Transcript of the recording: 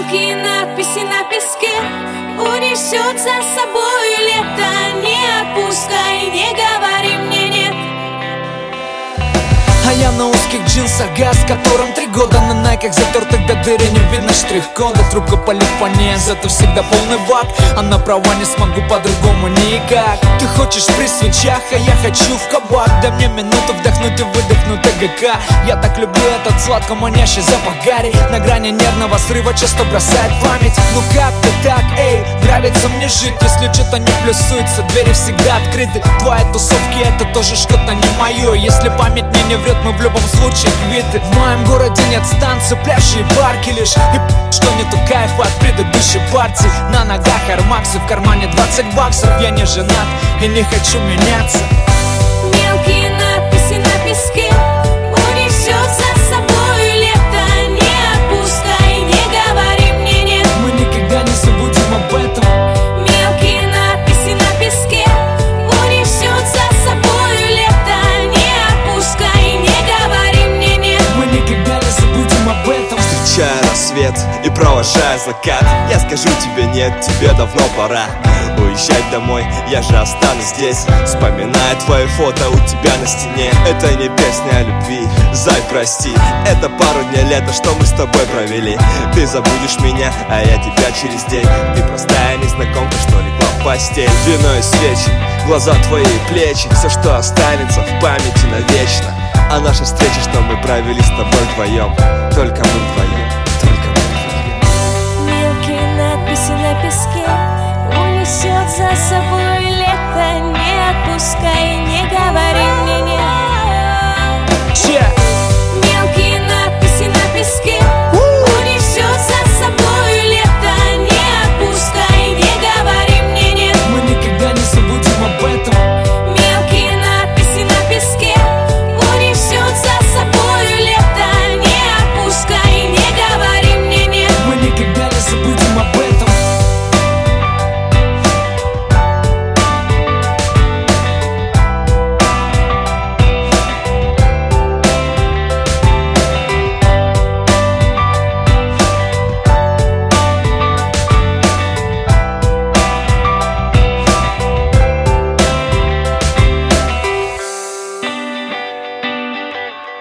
Мелкие надписи на песке унесет за собой лето. Не отпускай, не говори мне нет. А я на узких джинсах газ, которым 3 года. На найках затертых до дыры не видно штрих-кода. Трубка палит по ней, зато всегда полный бак. А на права не смогу по-другому никак. Ты хочешь при свечах, а я хочу в кабак. Дай мне минуту вдохнуть и выдохнуть ТГК. Я так люблю этот сладко манящий запах гари. На грани нервного срыва часто бросает память. Ну как ты так, эй, нравится мне жить. Если что-то не плюсуется, двери всегда открыты. Твои тусовки это тоже что-то не мое. Если память мне не врет, мы в любом случае квиты. В моем городе нет станций, пляжи и парки лишь. И что нету кайфа от предыдущей партии. На ногах Air Max и в кармане 20 баксов. Я не женат и не хочу меняться. Мелкие надписи на песке унесет за собой лето. Не отпускай, не говори мне нет. Мы никогда не забудем об этом. Мелкие надписи на песке унесет за собой лето. Не отпускай, не говори мне нет. Мы никогда не забудем об этом. Встречая рассвет и провожая закат, я скажу тебе нет, тебе давно пора уезжать домой, я же останусь здесь. Вспоминая твои фото у тебя на стене. Это не песня о любви, зай, прости. Это пару дней лета, что мы с тобой провели. Ты забудешь меня, а я тебя через день. Ты простая незнакомка, что легла в постель. Вино и свечи, глаза твои и плечи. Все, что останется в памяти навечно. А наша встреча, что мы провели с тобой вдвоем. Только мы вдвоем, только мы вдвоем. Мелкие надписи на песке унесет за собой лето. Не отпускай,